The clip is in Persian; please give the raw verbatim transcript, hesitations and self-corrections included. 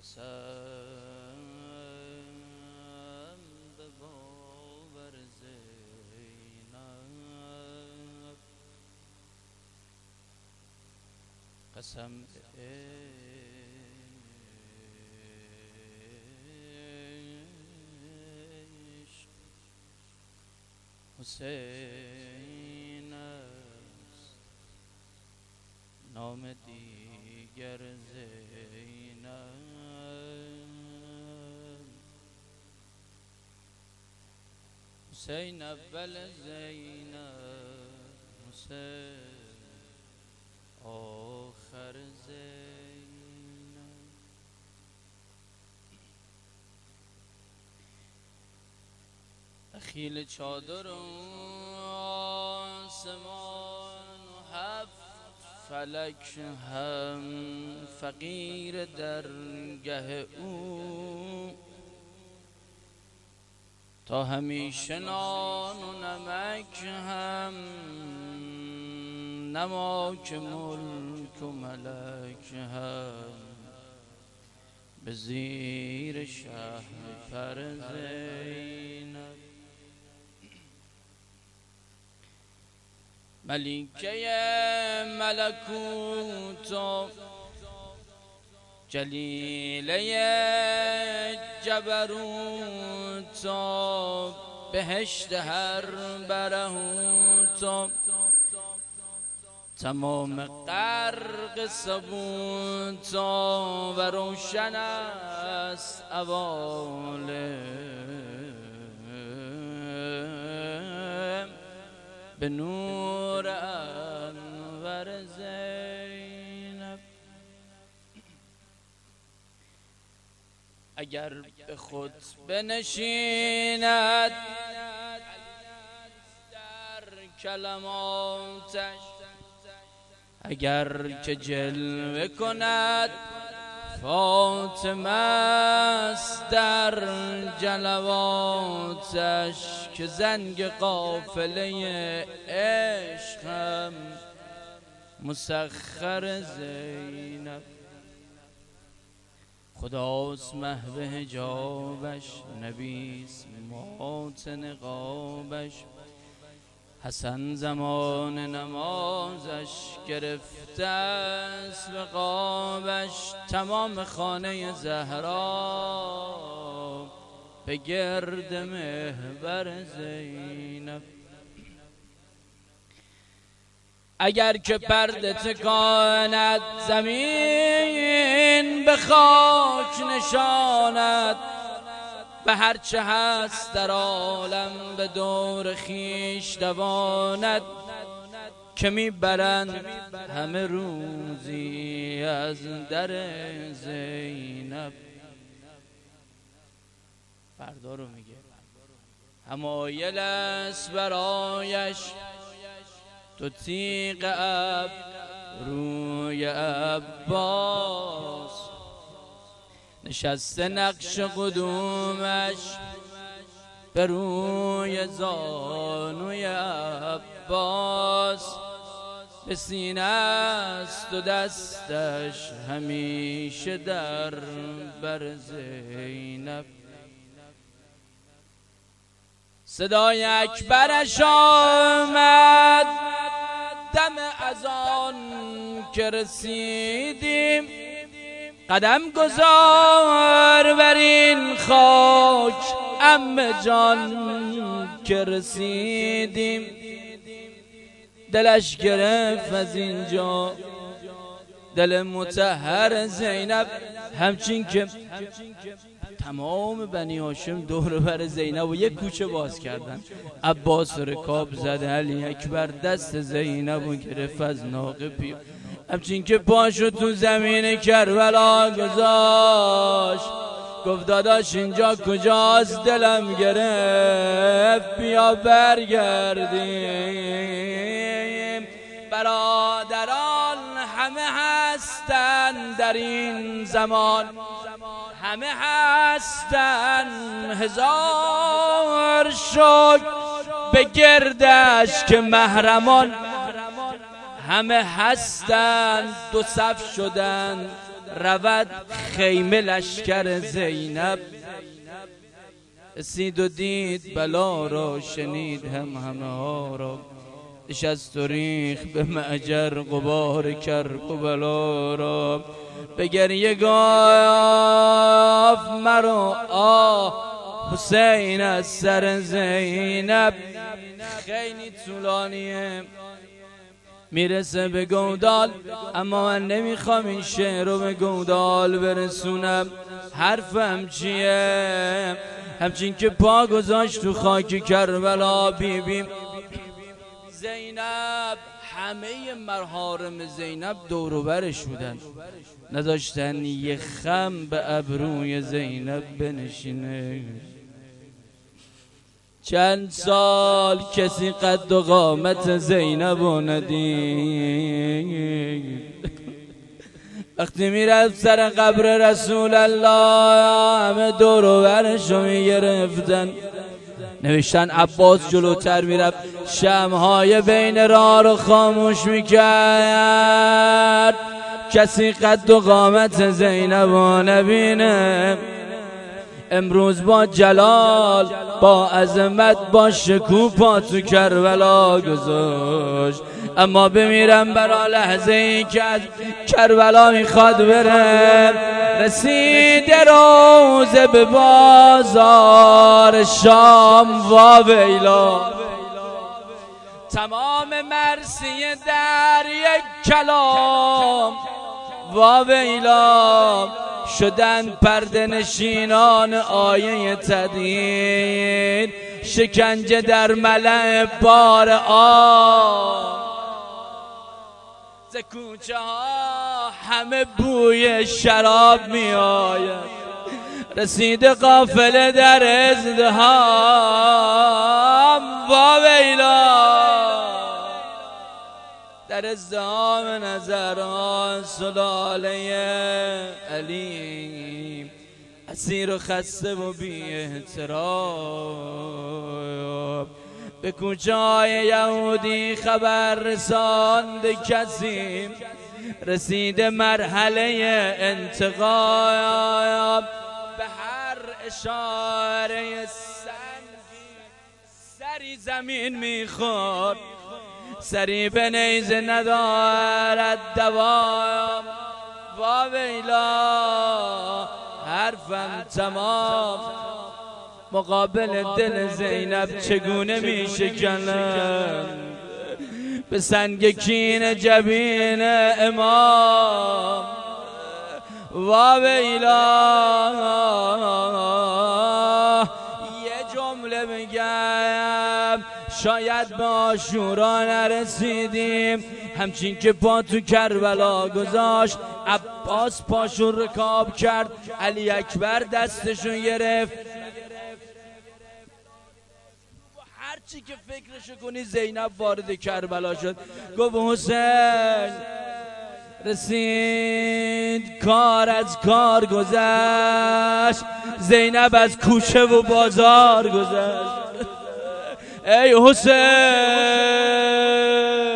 قسم به باور زینب، قسم به عشق حسین است، نام دیگر زینب. حسین اول زینب، حسین آخر زینب. دخیل چادر آسمان و هفت فلک هم فقیر درگه او، تا همیشه نان و نمک هم نماک ملک و ملک هم به زیر شهپر زینب. ملیکه ملکوت و جلیله جبروت و بهشت هر برهوت و تمام غرق ثبوت و روشن است عوالم به نور انور زینب. اگر به خود بنشیند در کلماتش، اگر که جلوه کند فاطمه است در جلواتش، که زنگ قافله عشق هم مسخر زینب. خداست محو حجابش، نبیست موت نقابش، حسن زمان نمازش گرفته است به قابش. تمام خانه زهرا به گرد محور زینب. اگر که پرده تکاند زمین به خاک نشاند، به هرچه هست در عالم به دور خیش دواند، که میبرند همه روزی از در زینب. فردا رو میگه همایل است برایش تو تیغ اب روی عباس، نشسته نقش قدومش به روی زانوی عباس. به سینه است و دستش همیشه در بر زینب. صدای اکبرش آمد دم اذان که رسیدیم، قدم گذار بر این خاک عمه جان که رسیدیم. دلش گرفت از اینجا دل مطهر زینب، همچین که تمام بنی هاشم دور بر زینب و یک کوچه باز کردن. عباس رکاب زد، علی اکبر دست زینب و گرفت از ناقه پیر، همچین که پاشو تو زمین کربلا گذاشت، گفت داداش اینجا کجاست؟ دلم گرفت بیا برگردیم. برادران همه هستن در این زمان، همه هستن هزار شکر به گردش که محرمان همه هستند دو صف شدند، رود خیمه لشکر زینب. رسید و دید بلا را، شنید هم همه ها را، نشست و ریخ به معجر غبار کرب و بلا را. به گریه گفت مرا آه حسین از سر زینب. خیلی طولانیه میرسه به گودال، اما من نمیخوام این شعر رو به گودال برسونم. حرفم چیه؟ همچین که پا گذاشت تو خاک کربلا بی بی زینب، همه محارم زینب دور و برش بودن، نداشتن یه خم به ابروی زینب بنشینه. چند سال کسی قد و قامت زینب رو ندید. وقتی میرفت سر قبر رسول الله همه دور و برش رو میگرفتن، نوشتن عباس جلوتر میرفت شمعهای بین راه رو خاموش میکرد، کسی قد و قامت زینب رو نبینه. امروز با جلال با عظمت با شکوفا تو کربلا گذاشت، اما بمیرم برا لحظه ای که از کربلا میخواد بره. رسید روزه به بازار شام وا ویلا، تمام مرثیه در یک کلام وا ویلا. شدن پرده نشینان آیه تدین، شکنجه در ملأ بار آب. ز کوچه ها همه بوی شراب می آید، رسید قافله در ازدحام وا ویلا. در ازدحام نظران سلاله علی، اسیر و خسته و بی احترام، به کوچه های یهودی خبر رساند کسی، رسید مرحله انتقام. به هر اشاره سنگی سری زمین میخورد، سری به نیزه ندارد دوام وا ویلا. حرفم تمام، مقابل دل زینب چگونه می شکنم، به سنگ کین جبین امام وا ویلا. یه جمله بگم، شاید به عاشورا نرسیدیم، همچین که پا تو کربلا گذاشت عباس پاشون رکاب کرد، علی اکبر دستشون گرفت. هرچی که فکرشو کنی زینب وارد کربلا شد، گفت حسین رسید کار از کار گذشت، زینب از کوچه و بازار گذشت. ای حسین